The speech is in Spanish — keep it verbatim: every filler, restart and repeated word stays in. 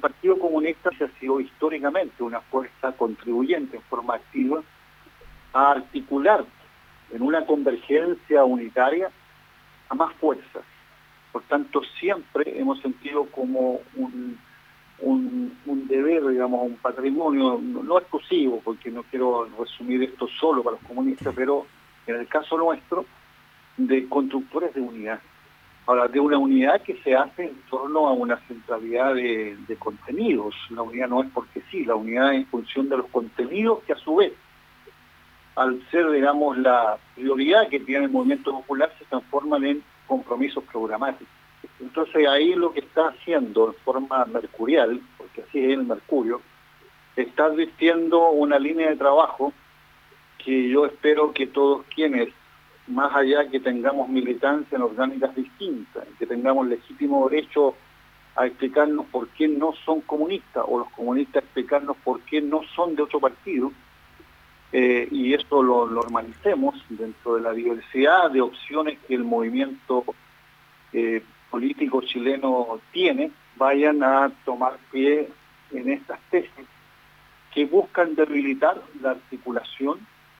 Partido Comunista ha sido históricamente una fuerza contribuyente en forma activa a articular en una convergencia unitaria a más fuerzas. Por tanto, siempre hemos sentido como un, un, un deber, digamos, un patrimonio, no, no exclusivo, porque no quiero resumir esto solo para los comunistas, pero en el caso nuestro, de constructores de unidad. Ahora, de una unidad que se hace en torno a una centralidad de, de contenidos. La unidad no es porque sí, la unidad es en función de los contenidos que a su vez, al ser, digamos, la prioridad que tiene el movimiento popular, se transforman en compromisos programáticos. Entonces ahí lo que está haciendo en forma mercurial, porque así es el Mercurio, está advirtiendo una línea de trabajo que yo espero que todos quienes, más allá que tengamos militancia en orgánicas distintas, que tengamos legítimo derecho a explicarnos por qué no son comunistas, o los comunistas explicarnos por qué no son de otro partido, eh, y esto lo normalicemos dentro de la diversidad de opciones que el movimiento eh, político chileno tiene, vayan a tomar pie en estas tesis que buscan debilitar la articulación